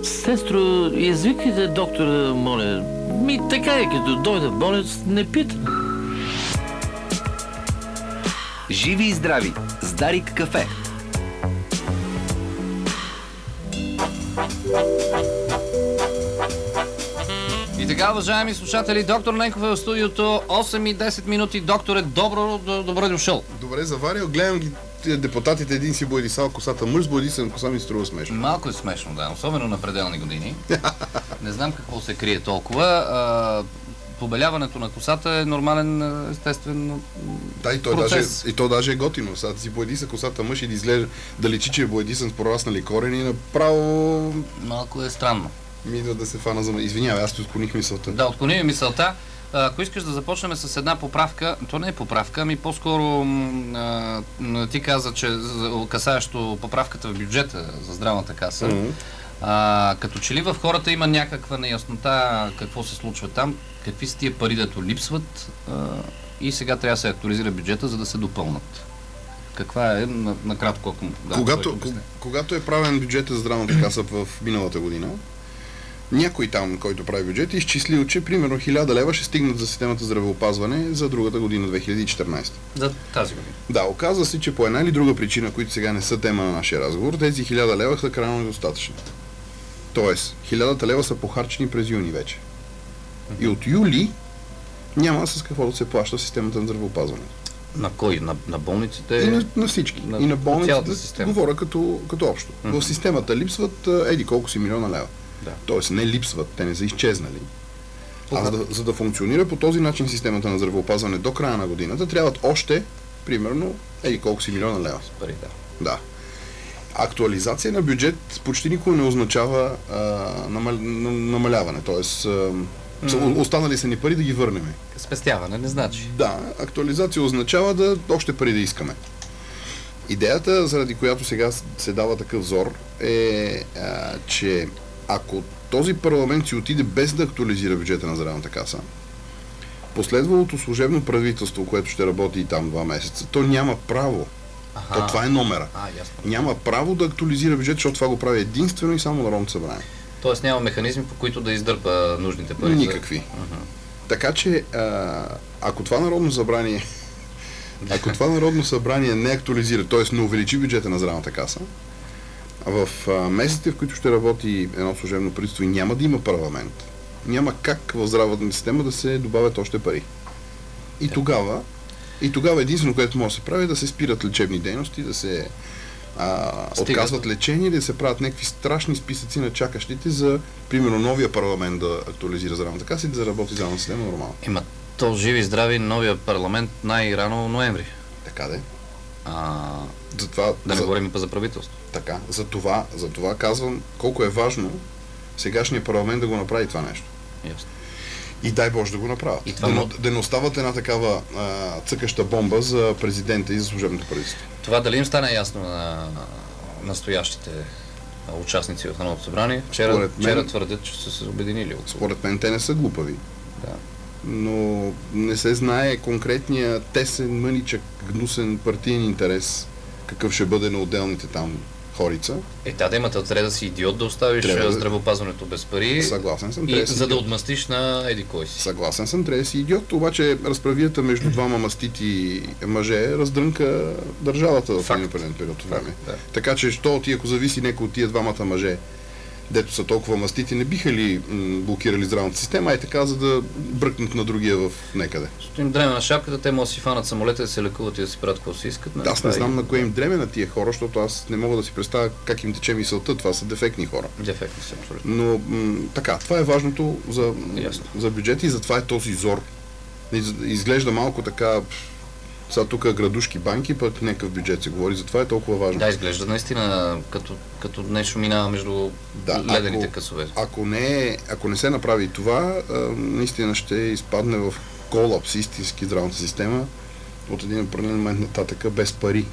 Сестро, извикайте доктора, моля. Така е, като дойде болец, не пита. Живи и здрави с Дарик кафе. И така, уважаеми слушатели, доктор Ненков е в студиото, 8 и 10 минути. Докторе, добре дошъл. Добре, заварил, гледам ги депутатите, един си боядисал косата мъж, с боядисана коса ми струва смешно. Малко е смешно, да, особено на пределни години. Не знам какво се крие толкова. Побеляването на косата е нормален, естествен да, процес. И то даже е готино. Сега си боядиса косата мъж и да изглежда да личи, че е боядисан с прораснали корени, направо... Малко е странно. Ми идва да се фана за... Извинявай, аз ти отклоних мисълта. Да, отклони мисълта. Ако искаш да започнем с една поправка, то не е поправка, ами по-скоро ти каза, че касаещо поправката в бюджета за здравната каса, като че ли в хората има някаква неяснота какво се случва там, какви са тия пари, дето липсват и сега трябва да се актуализира бюджета, за да се допълнат. Каква е, накратко, ако... Да, когато е правен бюджета за здравната каса в миналата година, някой там, който прави бюджет, изчислил, че примерно 1000 лева ще стигнат за системата здравеопазване за другата година, 2014. За тази година. Да, оказва се, че по една или друга причина, които сега не са тема на нашия разговор, тези 1000 лева са крайно недостатъчни. Тоест, 1000 лева са похарчени през юни вече. И от юли няма с какво да се плаща системата на здравеопазване. На кой? На болниците? И на всички. И на болниците, говоря като общо. В системата липсват колко си милиона лева. Да. Тоест не липсват, те не са изчезнали. За да функционира по този начин системата на здравеопазване до края на годината, трябват още, примерно, колко си милиона лева. Пари, да. Актуализация на бюджет почти никога не означава намаляване, т.е. Останали са ни пари да ги върнем. Спестяване не значи. Да, актуализация означава да още пари да искаме. Идеята, заради която сега се дава такъв зор, е, че ако този парламент си отиде без да актуализира бюджета на здравната каса, последвалото служебно правителство, което ще работи и там 2 месеца, то няма право. Това е номера. Няма право да актуализира бюджет, защото това го прави единствено и само Народното събрание. Тоест няма механизми, по които да издърпа нужните пари? Никакви. Така че, ако това Народно събрание не актуализира, т.е. не увеличи бюджета на здравната каса, в месеците, в които ще работи едно служебно правителство и няма да има парламент, няма как в здравната система да се добавят още пари. И тогава единствено, което може да се прави, е да се спират лечебни дейности, да се отказват лечение, да се правят някакви страшни списъци на чакащите за, примерно, новия парламент да актуализира здравната каса и да заработи здравната система нормално. Има то живи и здрави новия парламент най-рано ноември. Така да е. Да не говорим и за правителство. Така, за това казвам колко е важно сегашния парламент да го направи това нещо. Ясно. И дай Боже да го направят. Да не остават една такава цъкаща бомба за президента и за служебното правителство. Това дали им стане ясно на настоящите участници в Народното събрание? Вчера твърдят, че са се обединили. Според мен те не са глупави. Да. Но не се знае конкретния тесен, мъничък, гнусен партиен интерес, какъв ще бъде на отделните там хорица. Да имате трябва да си идиот да оставиш здравеопазването без пари. Съгласен съм. За да отмъстиш на еди кой си. Съгласен съм, трябва да си идиот, обаче разправията между двама мастити мъже раздрънка държавата в един определен период от време. Да. Така че, ако зависи някой от тия двамата мъже, дето са толкова мастити, не биха ли блокирали здравната система, така, за да бръкнат на другия в некъде? Защото им дреме на шапката, те могат да си фанат самолета, да се лекуват и да си правят какво си искат. Аз не знам на кое им дреме на тия хора, защото аз не мога да си представя как им тече мисълта. Това са дефектни хора. Дефектни са, абсолютно. Но така, това е важното за бюджет и затова е този зор. Изглежда малко така... Сега тук градушки банки, пък някакъв бюджет се говори, затова е толкова важно. Да, изглежда наистина като нещо минава между ледените късове. Ако не се направи това, наистина ще изпадне в колапс истински здравната система от един определен момент нататък без пари.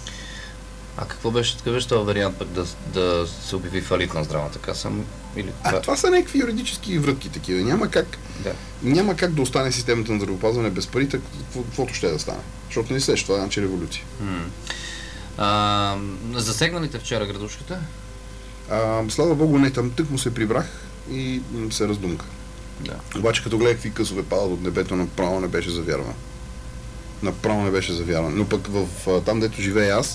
А какъв беше този вариант пък да се обяви фалит на здравната каса? Това са някакви юридически врътки такива. Няма как да остане системата на здравеопазване без пари, каквото ще да стане. Защото не след това значи революция. Засегналите вчера градушката? Слава Богу, не, там тък му се прибрах и се раздумка. Да. Обаче като гледах какви късове падат от небето, направо не беше за вярване. Направо не беше за вярване. Но пък там, дето живея аз,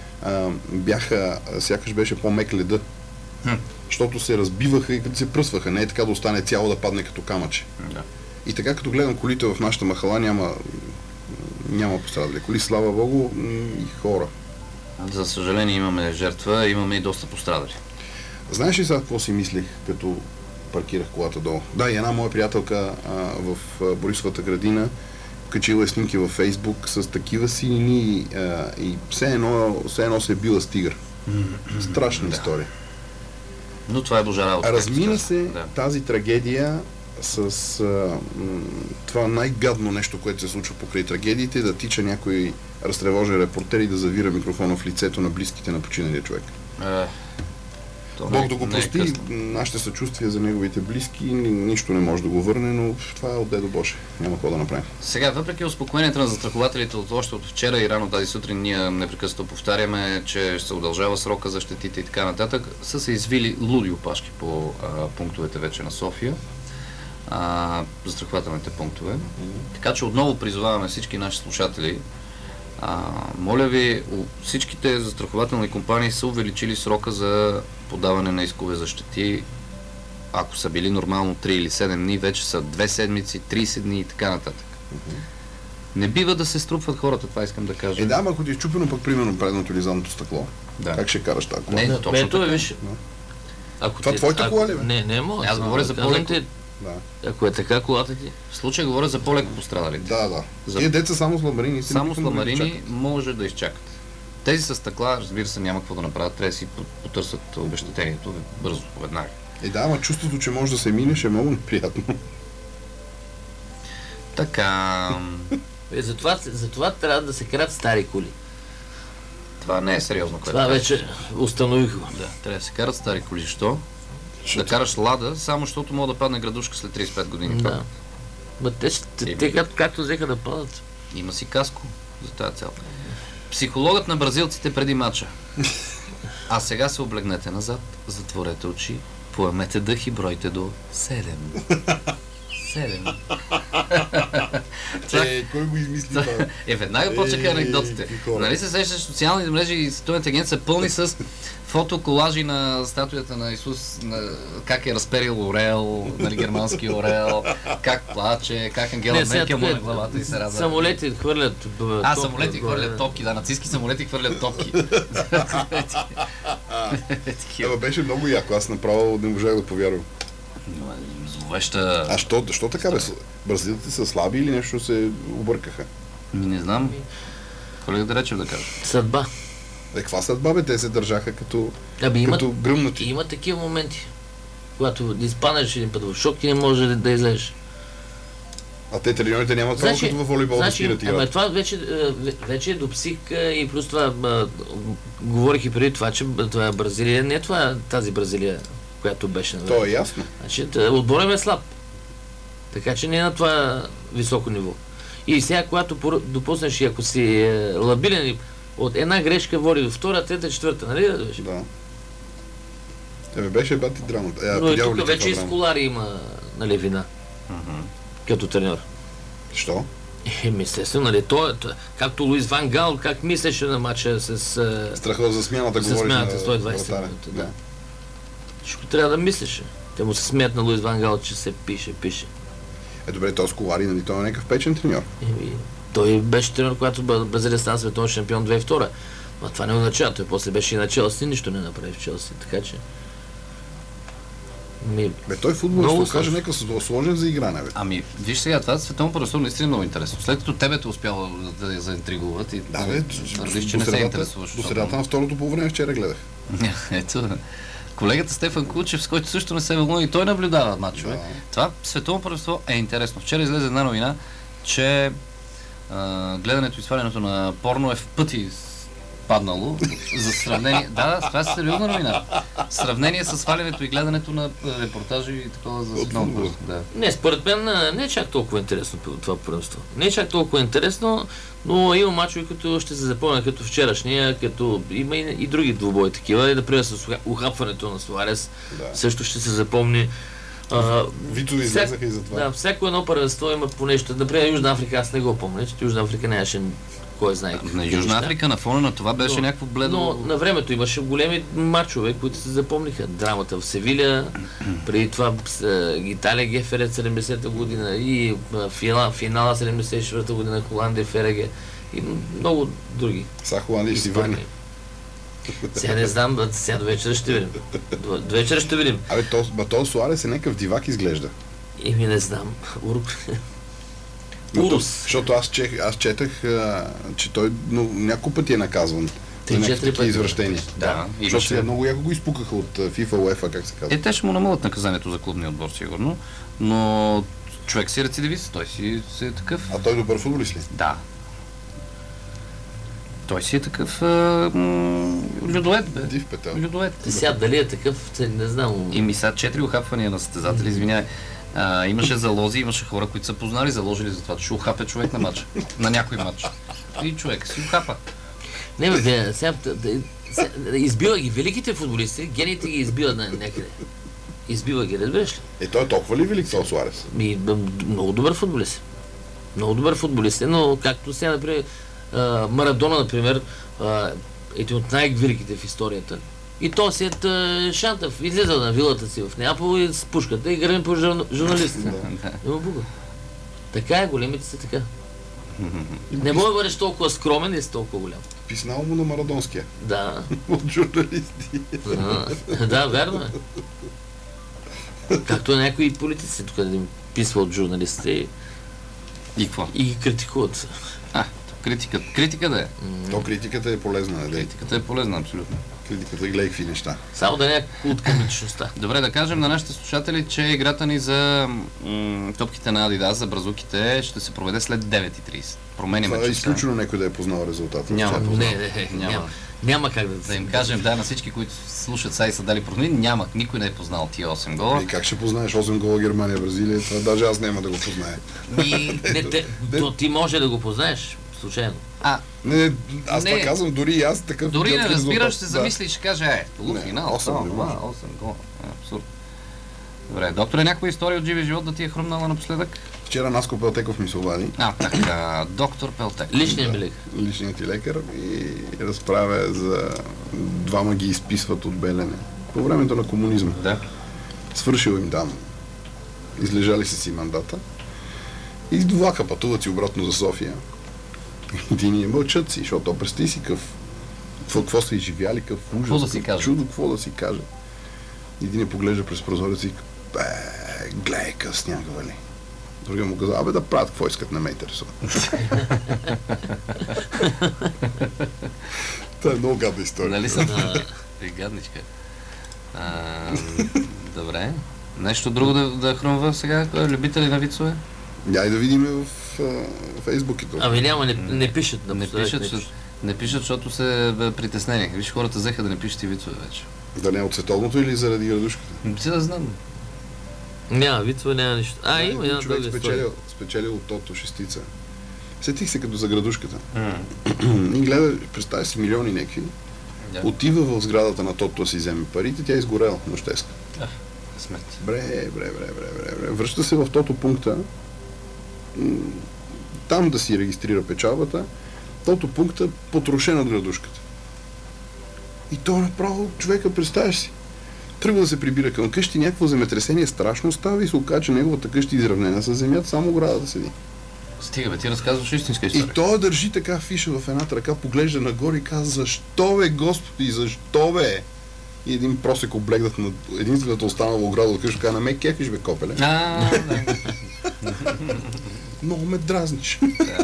сякаш беше по-мек леда. Защото се разбиваха и като се пръсваха. Не е така да остане цяло да падне като камъче. Да. И така като гледам колите в нашата махала, няма пострадали. Коли, слава Богу, и хора. За съжаление имаме жертва, имаме и доста пострадали. Знаеш ли сега какво си мислих, като паркирах колата долу? Да, и една моя приятелка в Борисовата градина качила снимки във Фейсбук с такива синини и все едно се е била с тигър. Страшна история. Но това е божа работа. Размина се тази трагедия с това най-гадно нещо, което се случва покрай трагедиите, да тича някой разтревожен репортер и да завира микрофона в лицето на близките на починалия човек. Бог да го прости, нашите съчувствия за неговите близки, нищо не може да го върне, но това е от дедо Боже. Няма какво да направим. Сега, въпреки успокоението на застрахователите още от вчера и рано тази сутрин, ние непрекъснато повтаряме, че ще се удължава срока за щетите и така нататък, са се извили луди опашки по пунктовете вече на София. Застрахователните пунктове. Така че отново призоваваме всички наши слушатели. Моля ви, всичките застрахователни компании са увеличили срока за подаване на искове за щети. Ако са били нормално 3 или 7 дни, вече са 2 седмици, 30 дни и така нататък. Не бива да се струпват хората, това искам да кажа. Да, ако ти е чупено пък примерно предното или задното стъкло, как ще караш тази кола? Не, точно така. Виж. Това твоята кола ли, бе? Не е моя. Аз говоря за по-леко. Ако е така колата ти. В случая говоря за по-леко пострадалите. Да. Тия деца само с ламарини. Само с ламарини може да изчакат. Тези с стъкла, разбира се, няма какво да направят. Трябва да си потърсят обезщетението бързо, веднага. Ама чувството, че може да се минеш е много неприятно. Така. Затова трябва да се карат стари коли. Това не е сериозно. Това вече установих. Да, трябва да се карат стари коли. Защо? Да караш Лада, само защото мога да падне градушка след 35 години. Да. Те както взеха да падат. Има си каско за тази цел. Психологът на бразилците преди мача. А сега се облегнете назад, затворете очи, поемете дъх и бройте до 7. 7. Кой го измисли това? Веднага почнаха анекдотите. Нали се сещаш, социалните мрежи и световните агенти са пълни с фотоколажи на статуята на Исус, как е разперил орел, нали, германски орел, как плаче, как Ангела Меркел му на главата и се радва. Самолети хвърлят самолети хвърлят топки, нацистски самолети хвърлят топки. Беше много яко, аз направо не можах да повярвам. Зловеща... Защо така бе? Бразилците са слаби или нещо се объркаха? Не знам. Колега да речем да кажа. Съдба. Каква съдба бе? Те се държаха като гръмнати. Има такива моменти, когато изпаднеш един път в шок и не може да излезеш. А те треньорите нямат право като във волейбол да спират играта. Това вече е до психика и плюс това говорих и преди това, че това е Бразилия, не това тази Бразилия, която беше на То е ясно. Значи, отборът е слаб. Така че не е на това високо ниво. И сега, когато допуснеш и ако си лабилен, от една грешка води до втора, трета, четвърта, нали да беше? Да. Беше бати драмата. Но и тук вече и Сколари има, нали, вина. Като треньор. Що? Естествено, нали, както Луис Ван Гал, как мислеше на матча с... Страха за смяната, говориш на 120 минути, да. Всичко трябва да мислеше. Те му се смеят на Луис Ван Гал, че се пише. Добре, този Сколари, нали, той е някакъв печен треньор. Той беше треньор, когато Бразилия стана световен шампион 2002. Но това не означава. Той после беше и на Челси, нищо не направи в Челси, така че... Той футбол ще каже нека сложен за игране, бе. Виж сега, това световно първенство наистина е много интересно. След като тебе те успява да я заинтригуват и твърдиш, че не се интересуваш. До средата на второто полувреме вчера гледах. Ето, колегата Стефан Кучев, с който също не се вълнува, и той наблюдава матчове. Да. Това световно първенство е интересно. Вчера излезе една новина, че гледането и свалянето на порно е в пъти паднало. За сравнение... Да, това е сериозна новина. В сравнение с свалянето и гледането на репортажи и такова за сигнал. Да. Не, според мен не е чак толкова интересно това първенство. Не е чак толкова интересно, но има мачове, които ще се запомня като вчерашния, като има и други двубои такива. И, например, с ухапването на Суарес също ще се запомни. Вито излезаха и за това. Да, всяко едно първенство има по нещо. Например, Южна Африка, аз не го помня, че Южна Африка нямаше кой знае. На Южна Африка на фона на това беше някакво бледо. Но на времето имаше големи матчове, които се запомниха. Драмата в Севиля, преди това Италия Геферет 70-та година и финала 74-та година Холандия Фереге и много други. Сега Холандия ще си върне. Сега не знам, сега до вечера ще видим. До вечера ще видим. Абе, то Суарес е някакъв дивак изглежда. Еми не знам. Урус. Защото аз четах, че той няколко пъти е наказван. За някакви такива извращения. Да. Защото сега много яко го изпукаха от FIFA, UEFA, как се казва. Те ще му намалят наказанието за клубния отбор, сигурно. Но човек си рецидивист, той си е такъв. А той добър футболист ли? Да. Той си е такъв людоед, бе. Див петел. Людоед. Сега дали е такъв, не знам. И ми са 4 ухапвания на състезатели, извиняй. Имаше залози, имаше хора, които са познали, заложили за това, че ще ухапе човек на матча. На някой матч. И човек си ухапа. Не, бе, сега избива ги великите футболисти, гените ги избиват някъде. Избива ги, разбираш ли? Той е толкова ли велик това Суарес? Много добър футболист. Много добър футболист, но както сега, например, Марадона, например, един от най-великите в историята. И то си е Шантов, излиза на вилата си в Неапол и с пушката и гърми по журналистите. Има буга. Така е, големите са така. Не може да бъдеш толкова скромен и си толкова голям. Писнал му на Марадонския. Да. От журналисти. Да, верно е. Както някои политици тук да им писва от журналистите и какво? И ги критикуват. Критика да е. То критиката е полезна. Критиката е полезна, абсолютно. Критиката гледай какви неща. Само да не е култ към личността. Добре, да кажем на нашите слушатели, че играта ни за топките на Адидас, за бразуките, ще се проведе след 9:30. Променяме часа. Това е изключено някой да е познал резултата. Няма как да им кажем, на всички, които слушат сега и са дали промени, никой не е познал тия 8 гола. И как ще познаеш 8 гола Германия, Бразилия? Това даже аз няма да го позная. Ти може да го познаеш, случайно. Аз това казвам, дори и аз такъв... Дори не разбираш, ще замисли и ще каже, полуфинал, 8 гола. Абсурд. Добре, докторе, някаква история от живия живот да ти е хрумнала напоследък? Вчера Наско Пелтеков ми се обади. Така, доктор Пелтеков. Личният ми лекар. Личният ти лекар и разправя за двама ги изписват от Белене. По времето на комунизма. Да. Свършил им там. Излежали си мандата. И с влака пътуват си обратно за София. И ние мълчат си, защото представи си какво са изживяли, какъв ужас, чудо, какво да си каже. Един поглежда през прозореца и гледай къс сняга, вали. Другия му каза, да правят какво искат, не ме интересува. Това е много гадна история. Нали съм? Гадничка. Добре. Нещо друго да хрумва сега? Любители на вицове? Яй да видим в Фейсбук и това. Няма, не пишат. Не пишат, защото се притеснени. Виж, хората взеха да не пишат и вицове вече. Да не е от световното или заради градушката? Си да знам. Няма вицове, няма нищо. Има една човек спечелил от тото шестица. Сетих се като за градушката. И гледа, представя си милиони някакви. Отива в сградата на тото да си вземе парите, тя е изгорела нощеска. Смет. Бре. Връща се в тото пункта, там да си регистрира печалбата, тото пункта потрошен от градушката. И то направо човека, представяш си. Тръгва да се прибира към къщи, някакво земетресение страшно става и се оказа, че неговата къща е изравнена с земята, само оградата седи. Стига, бе, ти разказваш истинска история. И той държи така фиша в едната ръка, поглежда нагоре и казва, защо бе, Господи, защо бе? И един просек облегнат на единствената останала ограда от къща, казва, на ме кефиш, бе, копеле. Много ме дразниш.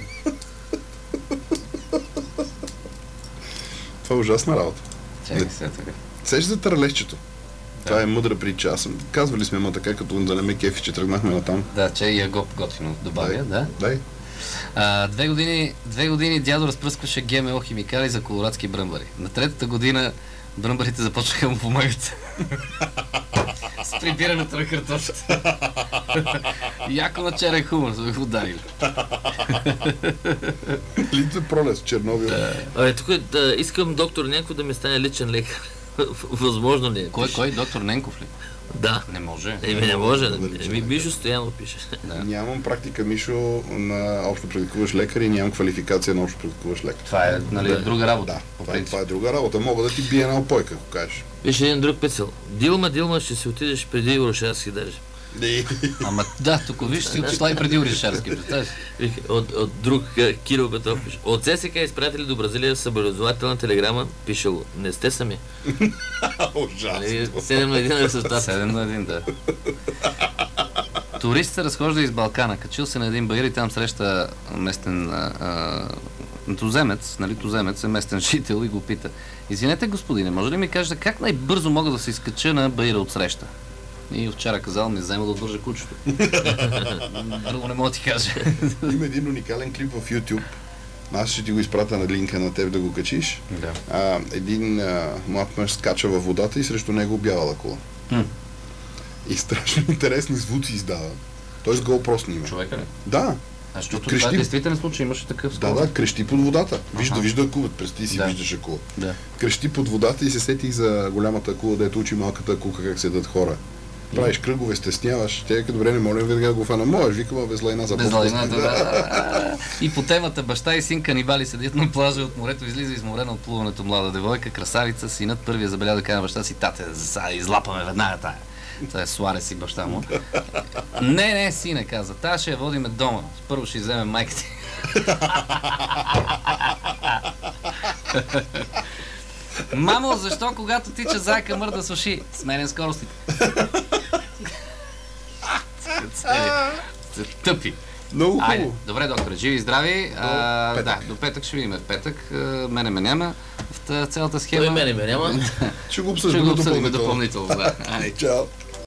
Това е ужасна работа. Чакай сега така. Сеш за търлещето. Това е мъдра притча. Казвали сме така, като да не ме кефи, че тръгнахме натам. Да, че и е готино добавя, да. Дай. Две години дядо разпръскваше ГМО химикали за колорадски бръмбари. На третата година бръмбарите започнаха да му помагат. С прибирането на картофата. Яко на черен хумор са го ударили. Лице пролез, Чернобил. Тук искам доктор Ненков да ми стане личен лекар. Възможно ли е? Кой? Доктор Ненков ли? Да. Не може. Не може. Мишо Стоянов пише. Нямам практика, Мишо, на общо практикуваш лекар и нямам квалификация на общо практикуваш лекар. Това е друга работа. Да, това е друга работа. Мога да ти бие една опойка, ако кажеш. Виж един друг писал. Дилма, ще си отидеш преди Орешарски даже. Ама да, тук виж си отишла и преди Орешарски. От друг Кирил Петров пише. От ССК изпратили до Бразилия съболезнователна телеграма, пишело. Не сте сами. Ужасно. 7 на 1 резултат. 7 на 1, да. Турист се разхожда из Балкана, качил се на един баир и там среща местен туземец, нали, туземец е местен жител и го пита. Извинете, господине, може ли ми кажете как най-бързо мога да се изкача на баира от среща? И овчара казал, ми взема да отвържа кучето. Друго не мога да ти кажа. Има един уникален клип в YouTube. Аз ще ти го изпратя на линка на теб да го качиш. Да. Един млад мъж скача във водата и срещу него бяла кола. И страшно интересни звуци издава. Той с GoPro снима. Човека ли? Да. Защото това е действителен случай, имаше такъв скоро. Да, крещи под водата. Вижда акулът, представи си, виждаш акула. Да. Крещи под водата и се сетих за голямата акула, дето учи малката акулка как седат хора. Правиш кръгове, стесняваш. Тя вика, добре, не моля веднага го фана. Можеш, викама безлайна за да. И по темата баща и син канибали седят на плажа от морето, излиза изморена от плуването млада девойка, красавица, синът първия забеля да каже баща си, тате, излапаме веднага тая. Това е Суарес и баща му. Не, сине, каза, тая ще я водиме дома. Първо ще изземем майка ти. Мамо, защо когато тича зайка мърда с уши? Сменен скоростите. Тъпи. Много хубаво. Айде, добре, докторе, живи и здрави. До петък ще видим. В петък мене ме няма в цялата схема. Той мене ме няма. Ще го обсъждаме допълнително. Чао.